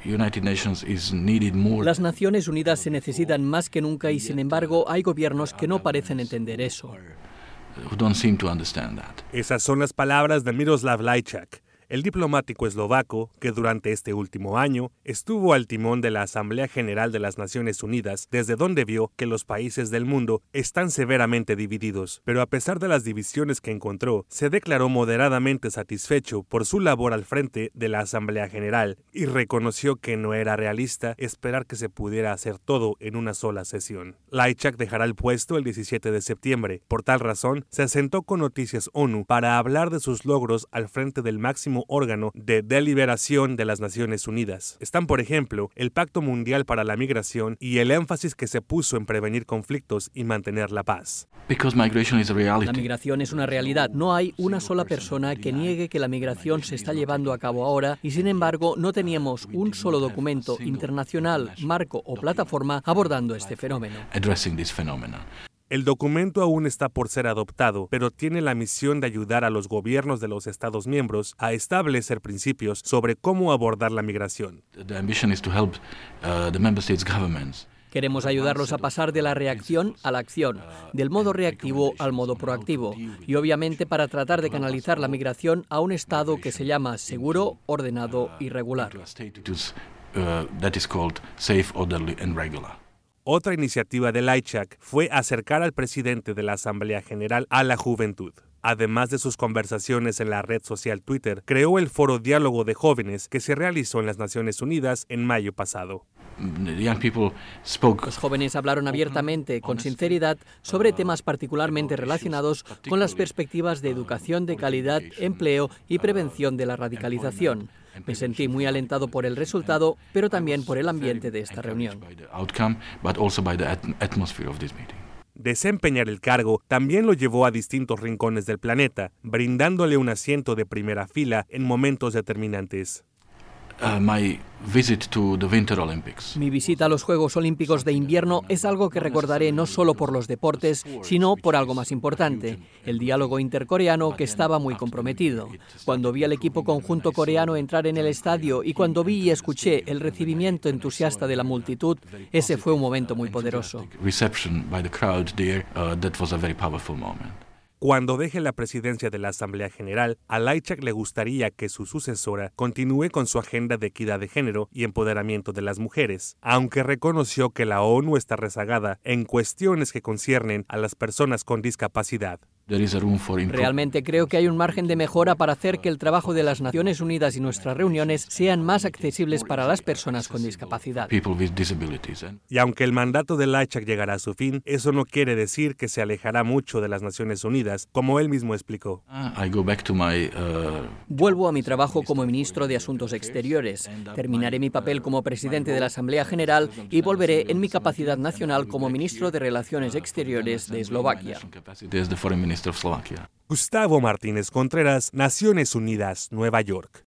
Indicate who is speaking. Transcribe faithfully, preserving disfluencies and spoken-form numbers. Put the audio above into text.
Speaker 1: Las Naciones Unidas se necesitan más que nunca y, sin embargo, hay gobiernos que no parecen entender eso.
Speaker 2: Esas son las palabras de Miroslav Lajčák, el diplomático eslovaco que durante este último año estuvo al timón de la Asamblea General de las Naciones Unidas, desde donde vio que los países del mundo están severamente divididos. Pero a pesar de las divisiones que encontró, se declaró moderadamente satisfecho por su labor al frente de la Asamblea General y reconoció que no era realista esperar que se pudiera hacer todo en una sola sesión. Lajčák dejará el puesto el diecisiete de septiembre. Por tal razón, se asentó con Noticias ONU para hablar de sus logros al frente del máximo órgano de deliberación de las Naciones Unidas. Están, por ejemplo, el Pacto Mundial para la Migración y el énfasis que se puso en prevenir conflictos y mantener la paz.
Speaker 1: La migración es una realidad. No hay una sola persona que niegue que la migración se está llevando a cabo ahora y, sin embargo, no teníamos un solo documento internacional, marco o plataforma abordando este fenómeno.
Speaker 2: El documento aún está por ser adoptado, pero tiene la misión de ayudar a los gobiernos de los Estados miembros a establecer principios sobre cómo abordar la migración.
Speaker 1: Queremos ayudarlos a pasar de la reacción a la acción, del modo reactivo al modo proactivo, y obviamente para tratar de canalizar la migración a un estado que se llama seguro, ordenado y regular.
Speaker 2: Otra iniciativa de Lajčák fue acercar al presidente de la Asamblea General a la juventud. Además de sus conversaciones en la red social Twitter, creó el Foro Diálogo de Jóvenes que se realizó en las Naciones Unidas en mayo pasado.
Speaker 1: Los jóvenes hablaron abiertamente, con sinceridad, sobre temas particularmente relacionados con las perspectivas de educación de calidad, empleo y prevención de la radicalización. Me sentí muy alentado por el resultado, pero también por el ambiente de esta reunión.
Speaker 2: Desempeñar el cargo también lo llevó a distintos rincones del planeta, brindándole un asiento de primera fila en momentos determinantes.
Speaker 1: Uh, my visit to the Winter Olympics. Mi visita a los Juegos Olímpicos de Invierno es algo que recordaré no solo por los deportes, sino por algo más importante, el diálogo intercoreano que estaba muy comprometido. Cuando vi al equipo conjunto coreano entrar en el estadio y cuando vi y escuché el recibimiento entusiasta de la multitud, ese fue un momento muy poderoso.
Speaker 2: Cuando deje la presidencia de la Asamblea General, a Lajčák le gustaría que su sucesora continúe con su agenda de equidad de género y empoderamiento de las mujeres, aunque reconoció que la ONU está rezagada en cuestiones que conciernen a las personas con discapacidad.
Speaker 1: Realmente creo que hay un margen de mejora para hacer que el trabajo de las Naciones Unidas y nuestras reuniones sean más accesibles para las personas con discapacidad.
Speaker 2: Y aunque el mandato de Lajčák llegará a su fin, eso no quiere decir que se alejará mucho de las Naciones Unidas, como él mismo explicó.
Speaker 1: Vuelvo a mi trabajo como ministro de Asuntos Exteriores. Terminaré mi papel como presidente de la Asamblea General y volveré en mi capacidad nacional como ministro de Relaciones Exteriores de Eslovaquia.
Speaker 2: Gustavo Martínez Contreras, Naciones Unidas, Nueva York.